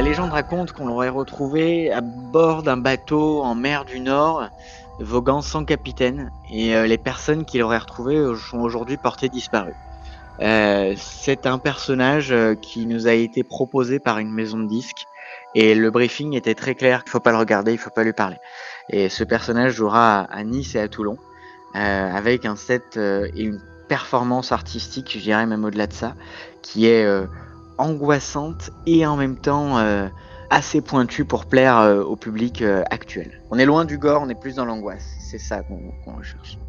légende raconte qu'on l'aurait retrouvé à bord d'un bateau en mer du Nord, voguant sans capitaine et les personnes qui l'auraient retrouvé sont aujourd'hui portées disparues. C'est un personnage, qui nous a été proposé par une maison de disques et le briefing était très clair, il faut pas le regarder, il faut pas lui parler et ce personnage jouera à Nice et à Toulon, avec un set, et une performance artistique, je dirais même au-delà de ça, qui est, angoissante et en même temps, assez pointue pour plaire, au public, actuel. On est loin du gore, on est plus dans l'angoisse. C'est ça qu'on recherche.